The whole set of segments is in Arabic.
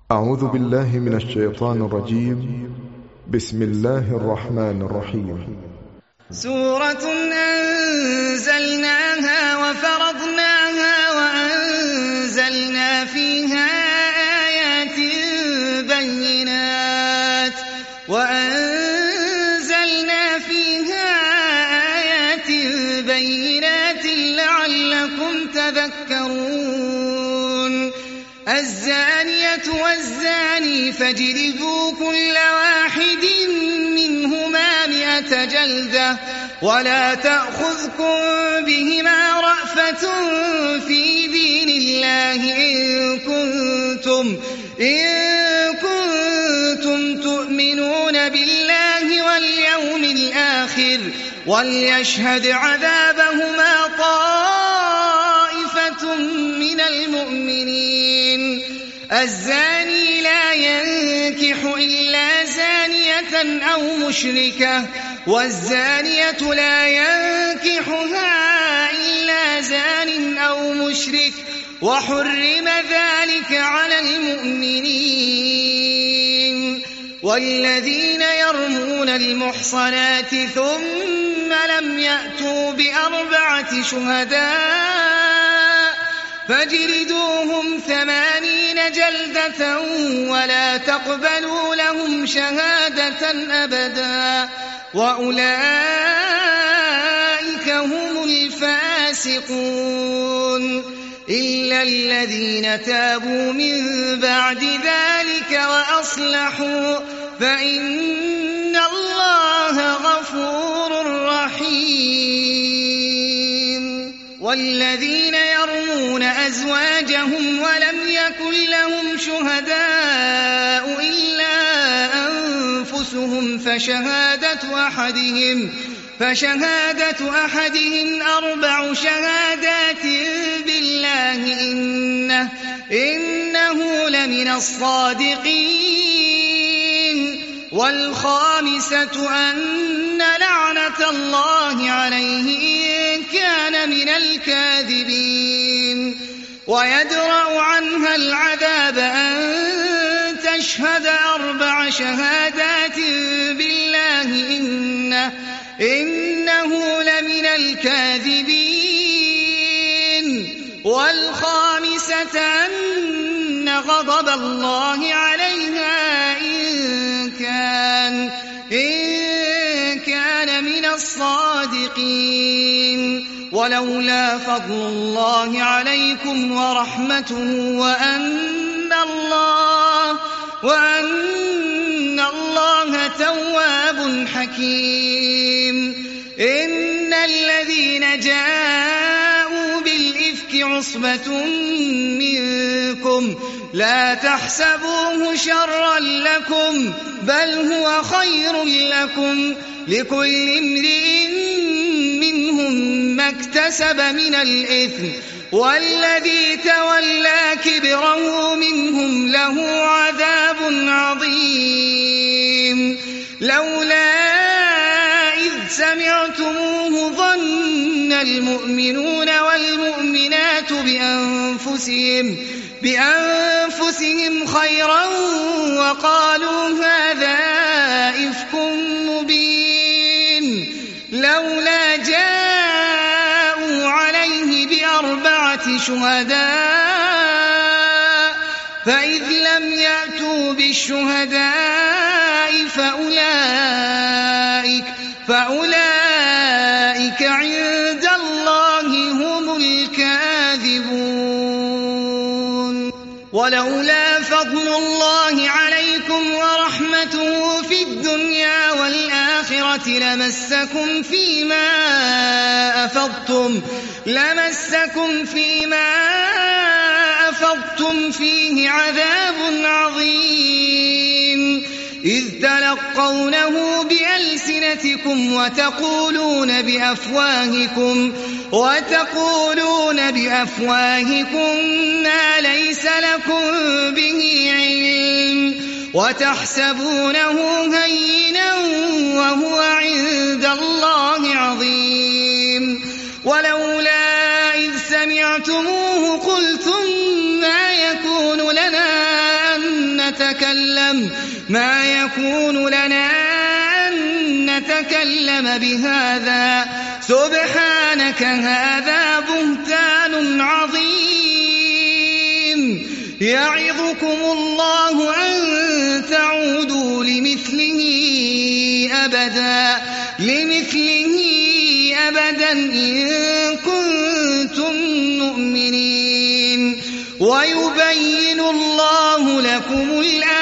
أعوذ بالله من الشيطان الرجيم. بسم الله الرحمن الرحيم. سورة أنزلناها وفرضناها وأنزلنا فيها آيات بينات لعلكم تذكرون. الزانية والزاني فاجلدوا كل واحد منهما 100 جلدة ولا تأخذكم بهما رأفة في دين الله إن كنتم تؤمنون بالله واليوم الآخر وليشهد عذابهما طائفة من المؤمنين. الزاني لا ينكح إلا زانية أو مشركة والزانية لا ينكحها إلا زان أو مشرك وحرم ذلك على المؤمنين. والذين يرمون المحصنات ثم لم يأتوا ب4 شهداء فاجلدوهم 80 جلدة ولا تقبلوا لهم شهادة أبدا وأولئك هم الفاسقون. إلا الذين تابوا من بعد ذلك وأصلحوا فإن الله غفور رحيم. والذين يرمون أزواجهم ولم يكن لهم شهداء إلا أنفسهم فشهادة أحدهم 4 شهادات بالله إنه لمن الصادقين. والخامسة أن لعنة الله عليه إن كان من الكاذبين. ويدرأ عنها العذاب أن تشهد 4 شهادات بالله إنه لمن الكاذبين. والخامسة أن غضب الله عليها إن كان من الصادقين. ولولا فضل الله عليكم ورحمته وأن الله تواب حكيم. إن الذين جاءوا بالإفك عصبة منكم لا تحسبوه شرا لكم بل هو خير لكم لكل امرئ منهم ما اكتسب من الإثم والذي تولى كبره منهم له عذاب عظيم. لولا إذ سمعتموه ظن المؤمنون والمؤمنات بأنفسهم خيرا وقالوا هذا إفك مبين. لولا جاءوا عليه ب4 شهداء فإذ لم يأتوا بالشهداء فأولئك عند الله هم الكاذبون. ولولا فضل الله عليكم ورحمته في الدنيا والآخرة لمسكم فيما أفضتم فيه عذاب عظيم. إذ تلقونه بألسنتكم وتقولون بأفواهكم ما ليس لكم به علم وتحسبونه هينا وهو عند الله عظيم. ولولا إذ سمعتموه قلتم ما يكون لنا أن ما يكون لنا أن نتكلم بهذا سبحانك هذا بهتان عظيم يعظكم الله أن تعودوا لمثله أبدا إن كنتم مؤمنين ويبين الله لكم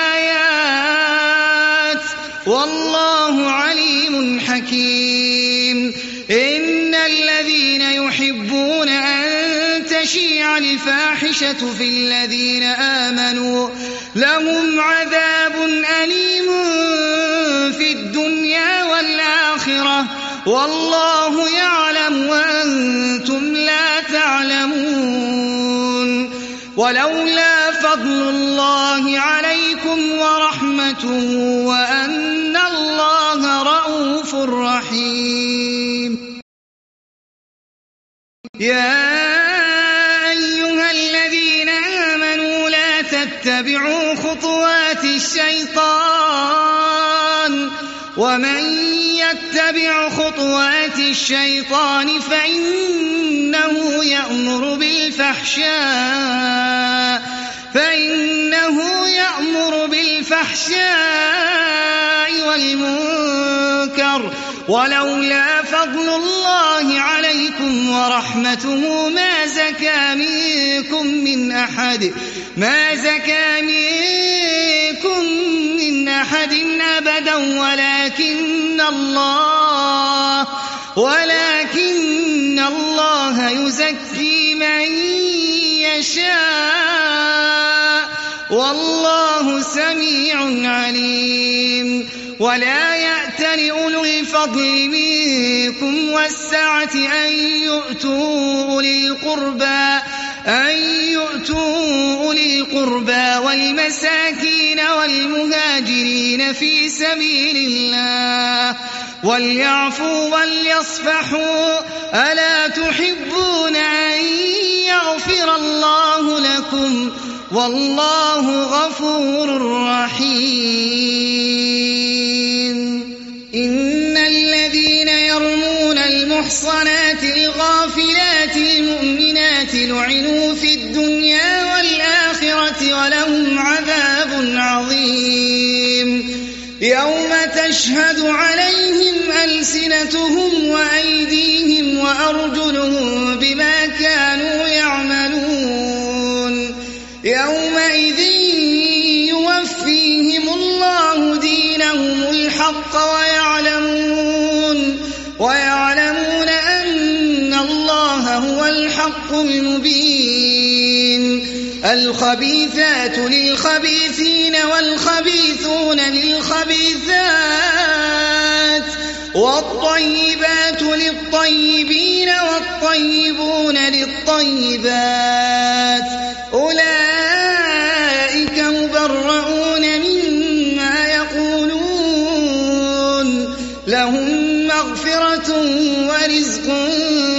الآيات والله عليم حكيم إن الذين يحبون أن تشيع الفاحشة في الذين آمنوا لهم عذاب أليم في الدنيا والآخرة والله يعلم وأنتم لا تعلمون ولولا فضل الله عليكم ورحمته وأن الله رءوف رحيم يا أيها الذين آمنوا لا تتبعوا خطوات الشيطان ومن يتبع خطوات الشيطان فإنه يأمر بالفحشاء والمنكر ولولا فضل الله عليكم ورحمته ما زكى منكم من أحد أبدا ولكن الله يزكي من يشاء والله سميع عليم ولا يأتل أولو الفضل منكم والسعة أن يؤتوا أولي القربى والمساكين والمهاجرين في سبيل الله وليعفوا وليصفحوا ألا تحبون أن يغفر الله لكم والله غفور رحيم إن الذين يرمون المحصنات الغافلات المؤمنات لعنوا في الدنيا والآخرة ولهم عذاب عظيم يوم تشهد عليهم ألسنتهم وأيديهم وأرجلهم بما كانوا يعملون يومئذ يوفيهم الله دينهم الحق ويعلمون أن الله هو الحق المبين الخبيثات للخبيثين والخبيثون للخبيثات والطيبات للطيبين والطيبون للطيبات أولئك مبرؤون مما يقولون لهم مغفرة ورزق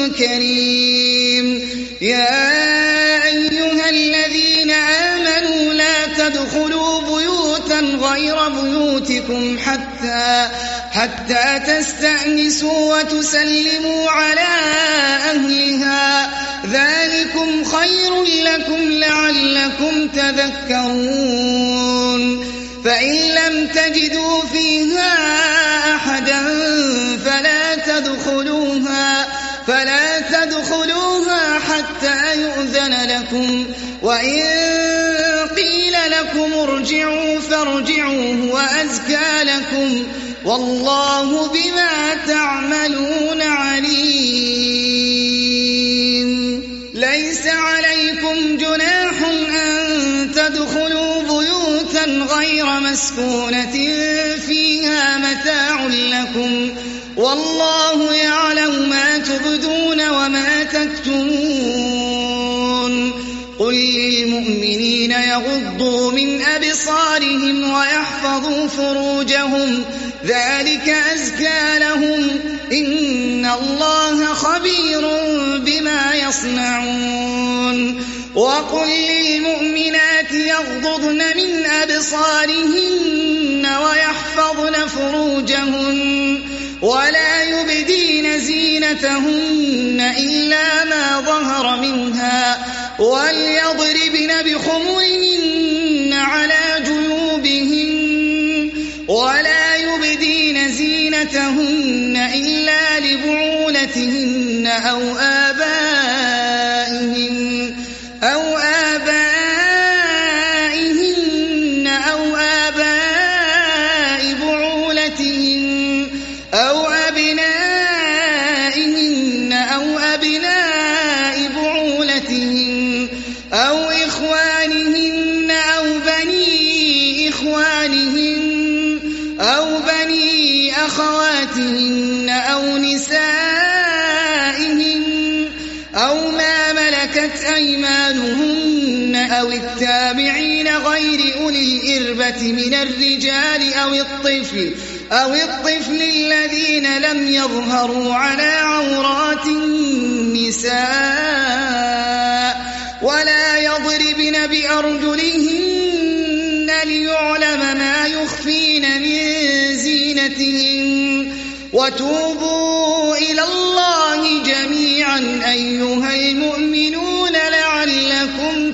كريم يا أيها الذين آمنوا لا تدخلوا بيوتا غير بيوتكم حتى تستأنسوا وتسلموا على أهلها ذلكم خير لكم لعلكم تذكرون فإن لم تجدوا فيها أحدا فلا تدخلوها حتى يؤذن لكم وإن قيل لكم ارجعوا فارجعوا هو أزكى لكم والله بما تعملون عليم ليس عليكم جناح أن تدخلوا بيوتا غير مسكونة فيها متاع لكم والله يعلم ما تبدون وما تكتمون قل للمؤمنين يغضوا من أبصارهم ويحفظوا فروجهم ذلك أزكى لهم إن الله خبير بما يصنعون وقل للمؤمنات يغضضن من أبصارهن ويحفظن فروجهن ولا يبدين زينتهن إلا ما ظهر منها وليضربن بخمرهن على جيوبهن ولا يبدين زينتهن إلا لبعولتهن أو آبائهن أو آباء بعولتهن أو أبنائهن أو أبناء بعولتهن أو إخوانهن أو بني إخوانهن أو بني أخواتهن أو نسائهن أو ما ملكت أيمانهن أو التابعين غير أولي الإربة من الرجال أو الطفل الذين لم يظهروا على عورات النساء ولا يضربن بأرجلهن ليعلم ما يخفين من زينتهن وتوبوا إلى الله جميعا أيها المؤمنون لعلكم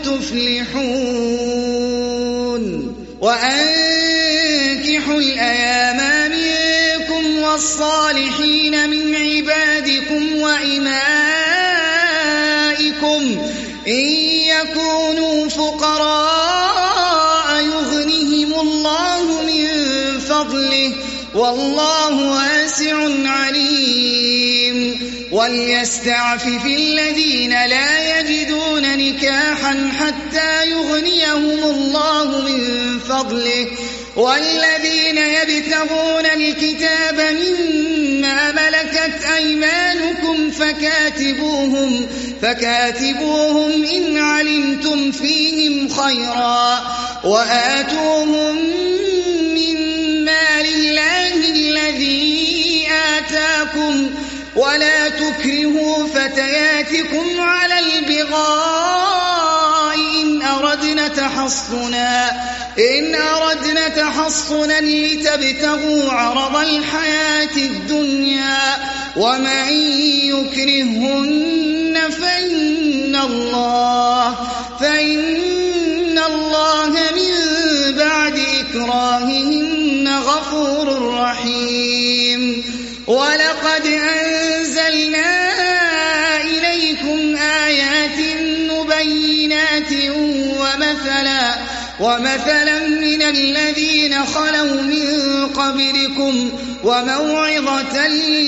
تفلحون وأنكحوا الأيام منكم والصالحين من عبادكم وإمائكم إن يكونوا فقراء يغنهم الله من فضله والله واسع عليم وليستعفف الذين لا يجدون نكاحا حتى يغنيهم الله من فضله والذين يبتغون الكتاب مما ملكت أيمانكم فكاتبوهم إن علمتم فيهم خيرا وآتوهم من مال الله الذي آتاكم ولا تكرهوا فتياتكم على البغاء إن أردنا تحصنا لتبتغوا عرض الحياة الدنيا ومن يكرهن فإن الله من بعد إكراههن غفور رحيم ولقد أنزلنا إليكم آيات مبينات ومثلا من الذين خلوا من قبلكم وموعظة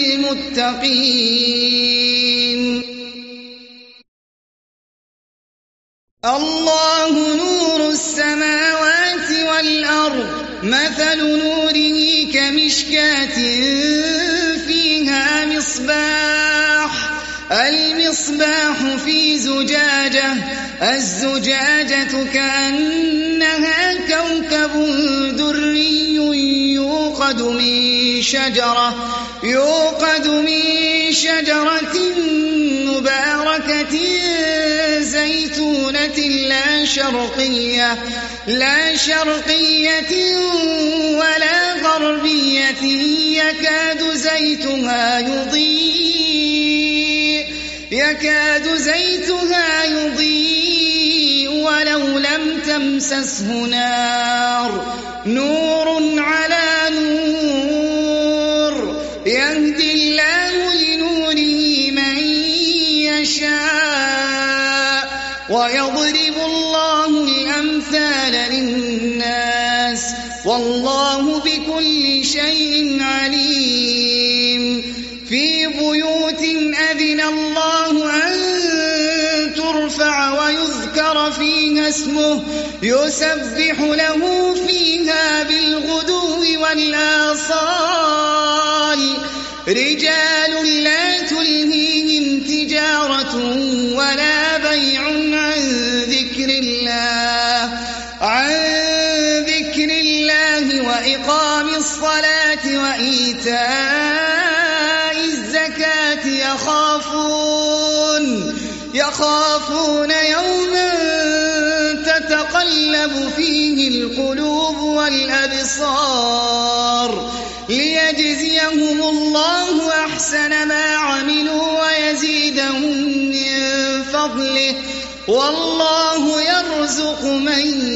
للمتقين الله نور السماوات والأرض مثل نوره كمشكاة فيها المصباح في زجاجة الزجاجة كأنها كوكب دري يوقد من شجرة مباركة زيتونة لا شرقية ولا غربية يكاد زيتها يضيء ولو لم تمسسه نور على نور يهدي الله لنوره من يشاء ويضرب الله الأمثال للناس والله بكل شيء عليم في بيوت أذن الله أن ترفع ويذكر فيها اسمه يسبح له فيها بالغدو والآصال رجال لا تلهيهم تجارة ولا بيع عن ذكر الله وإقام الصلاة وإيتاء الزكاة يخافون يوما تلهب فيه القلوب والأبصار ليجزيهم الله أحسن ما عملوا ويزيدهم من فضله والله يرزق من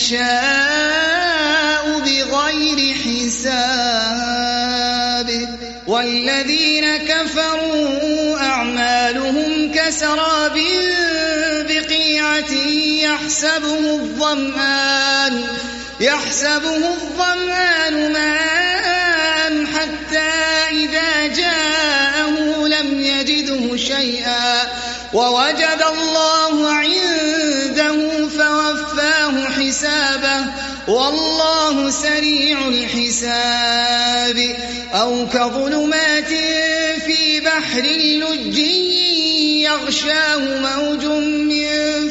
يشاء بغير حساب. والذين كفروا أعمالهم كسراب بقيعة يحسبه الظمآن ماء حتى إذا جاءه لم يجده شيئا ووجد الله عنده فوفاه حسابه والله سريع الحساب. أو كظلمات في بحر لج يغشاه موج من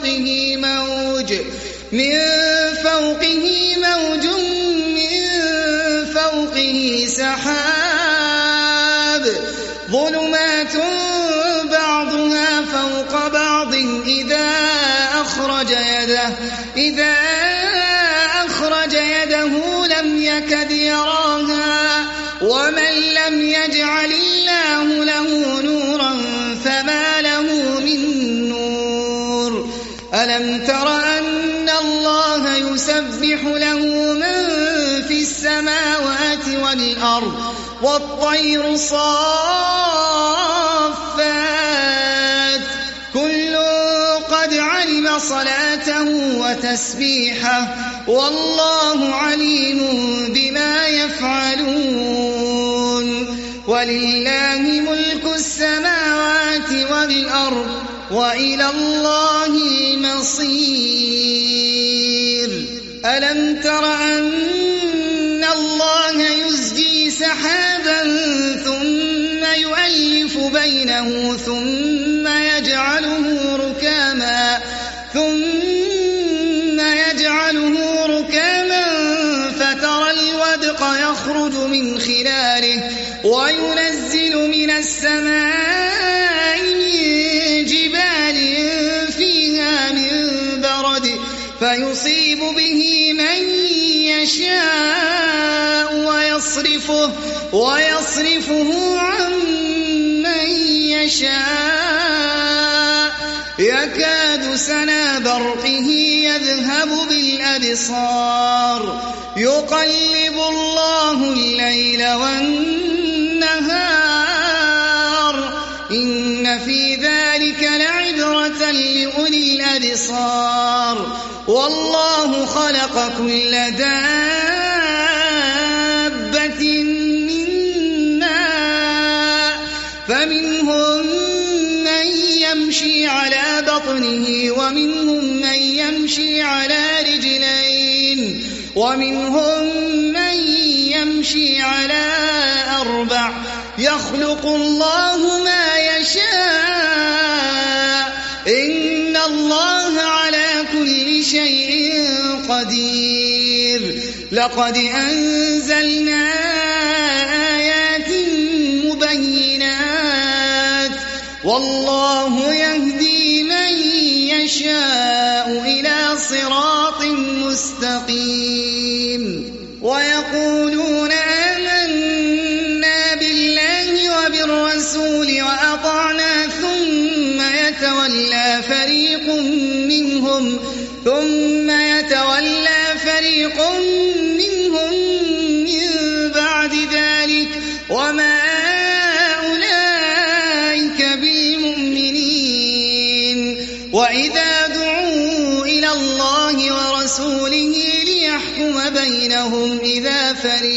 فوقه سحاب ظلمات بعضها فوق بعض إذا أخرج يده لم يكد يراها ومن لم يجعل الله له نورا فما له من نور. ألم تر أن الله يسبح له من في السماوات والأرض والطير صافات كل قد علم صلاته وتسبيحه والله عليم بما يفعلون. ولله ملك السماوات والأرض وإلى الله المصير. ألم تر أن الله يزجي سحابا ثم يؤلف بينه ثم يجعله ركاما فترى الودق يخرج من خلاله وينزل من السماء من جبال فيها من برد فيصيب به من يشاء ويصرفه عن من يشاء يكاد سنا برقه يذهب بالأبصار يقلب الله الليل والنهار إن في ذلك لعبرة لأولي الأبصار. والله خلق كل دابة من ماء فمنهم من يمشي على بطنه ومنهم من يمشي على رجلين ومنهم من يمشي على أربع يخلق الله ما يشاء إن الله على كل شيء قدير. لقد أنزلنا آيات مبينات والله يهدي من يشاء إلى صراط مستقيم. ويقولون آمنا بالله وبالرسول وأطعنا ثم يتولى فريق منهم من بعد ذلك وما أولئك بالمؤمنين. وإذا دعوا إلى الله ورسوله ليحكم بينهم إذا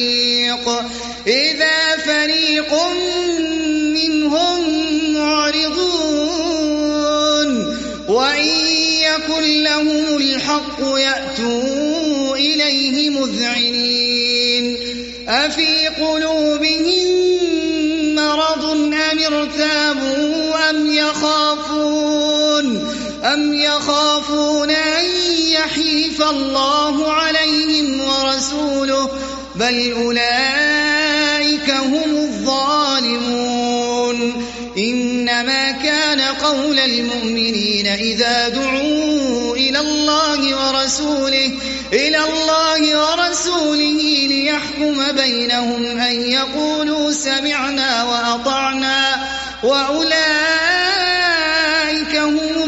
فريق منهم معرضون وإن يكن لهم الحق يأتوا إليه مذعنين. أفي قلوبهم مرض أم ارتابوا أم يخافون أن يحيف الله عليهم ورسوله بل أولئك هم الظالمون. إنما كان قول المؤمنين إذا دعوا إلى الله ورسوله ليحكم بينهم أن يقولوا سمعنا وأطعنا وأولئك هم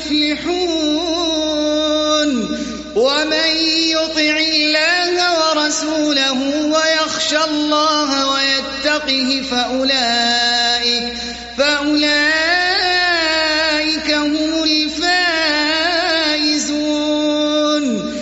المفلحون. ومن يطع الله ورسوله ويخشى الله ويتقه فأولئك هم الفائزون.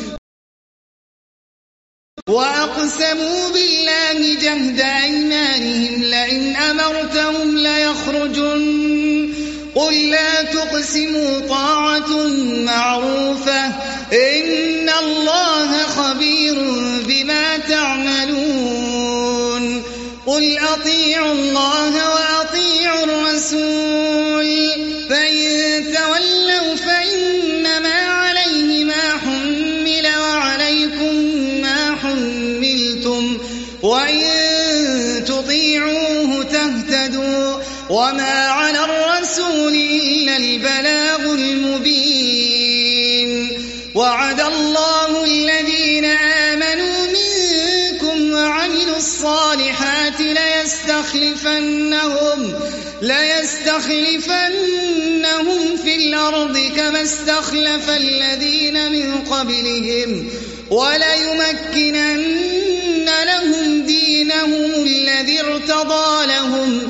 وأقسموا بالله جهد أيمانهم لئن أمرتهم ليخرجن قل لا تقسموا طاعة معروفة إن الله خبير بما تعملون. قل أطيعوا الله وأطيعوا الرسول فإن تولوا فإنما عليه ما حمل وعليكم ما حملتم وإن تطيعوه تهتدوا وما على الرسول إلا البلاغ المبين. وعد الله الذين آمنوا منكم وعملوا الصالحات ليستخلفنهم في الأرض كما استخلف الذين من قبلهم وليمكنن لهم دينهم الذي ارتضى لهم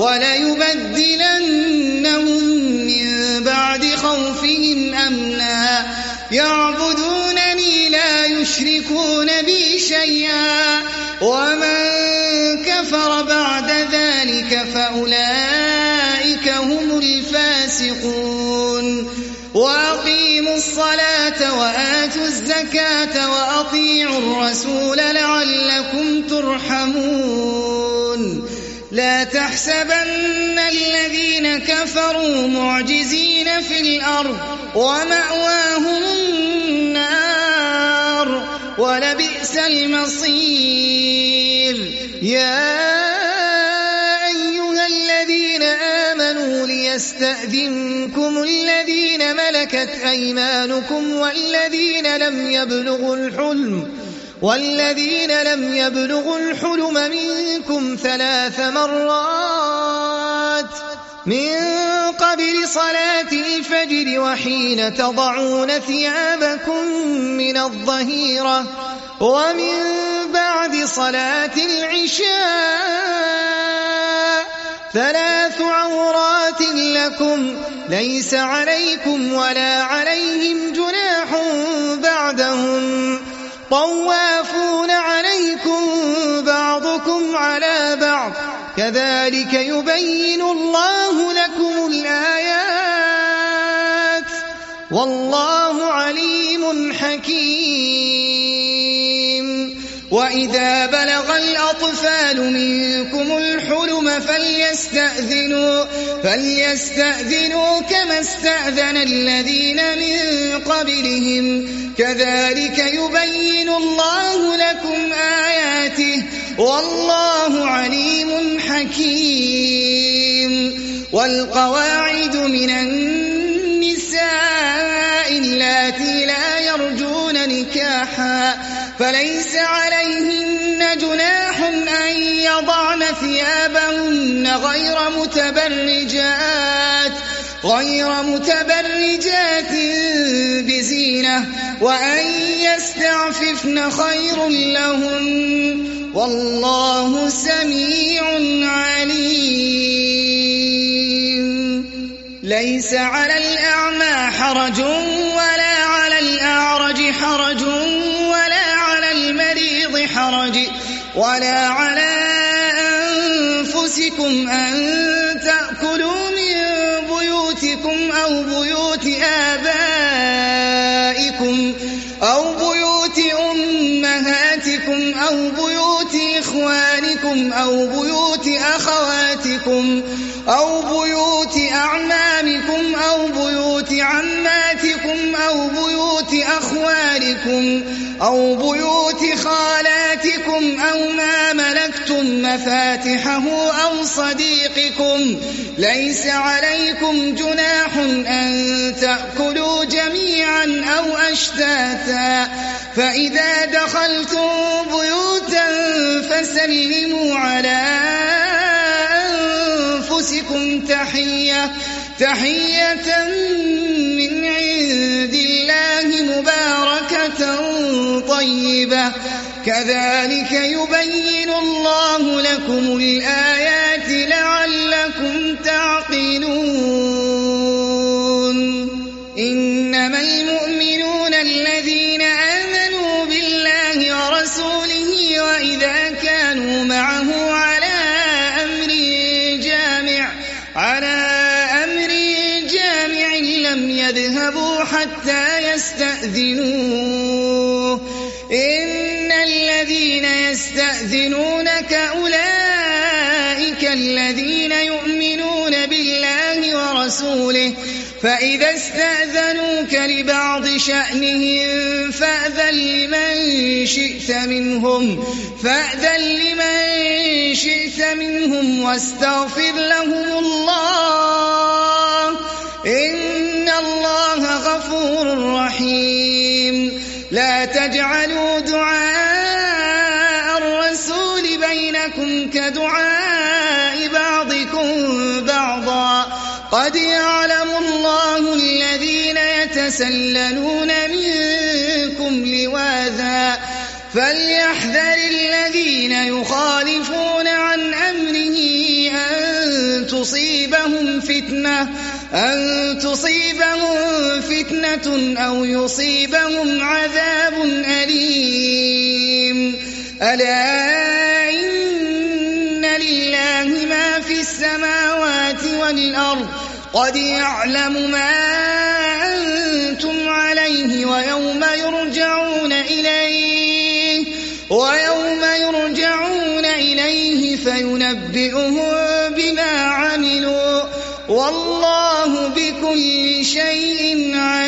وليبدلنهم من بعد خوفهم أمنا يعبدونني لا يشركون بي شيئا ومن كفر بعد ذلك فأولئك هم الفاسقون. وأقيموا الصلاة وآتوا الزكاة وأطيعوا الرسول لعلكم ترحمون. لا تحسبن الذين كفروا معجزين في الأرض ومأواهم النار ولبئس المصير. يا أيها الذين آمنوا ليستأذنكم الذين ملكت أيمانكم والذين لم يبلغوا الحلم منكم 3 مرات من قبل صلاة الفجر وحين تضعون ثيابكم من الظهيرة ومن بعد صلاة العشاء 3 عورات لكم ليس عليكم ولا عليهم جناح بعدهم طوافون عليكم بعضكم على بعض كذلك يبين الله لكم الآيات والله عليم حكيم. وإذا بلغ الأطفال منكم الحلم فليستأذنوا كما استأذن الذين من قبلهم كذلك يبين الله لكم آياته والله عليم حكيم. والقواعد من النساء اللاتي لا يرجون نكاحا فليس عليهن جناح أن يضعن ثيابهن غير متبرجات بزينة وأن يستعففن خير لهن والله سميع عليم. ليس على الأعمى حرج ولا على الأعرج حرج ولا على المريض حرج ولا على أنفسكم أن تأكلوا من بيوتكم أو بيوت آبائكم أو بيوت أمهاتكم أو بيوت إخوانكم أو بيوت أخواتكم أو بيوت أعمامكم أو بيوت عماتكم أو بيوت أخوالكم أو بيوت خالاتكم أو ما ملكتم لكم مفاتحه أو صديقكم ليس عليكم جناح أن تأكلوا جميعا أو أشتاتا فإذا دخلتم بيوتا فسلموا على أنفسكم تحية من عند الله مباركة طيبة كذلك يبين الله لكم الآيات لعلكم تعقلون إنما المؤمنون الذين آمنوا بالله ورسوله وإذا كانوا معه على أمر جامع لم يذهبوا حتى يستأذنوه إن الذين يستأذنونك أولئك الذين يؤمنون بالله ورسوله فإذا استأذنوك لبعض شأنهم فأذن لمن شئت منهم واستغفر لهم الله إن الله غفور رحيم لا تجعلوا دعاء الرسول بينكم كدعاء بعضكم بعضا قد يعلم الله الذين يتسللون منكم لواذا فليحذر الذين يخالفون عن أمره أن تصيبهم فتنة أو يصيبهم عذاب أليم ألا إن لله ما في السماوات والأرض قد يعلم ما أنتم عليه ويوم يرجعون إليه فينبئهم بما عملوا والله بكل شيء عليم.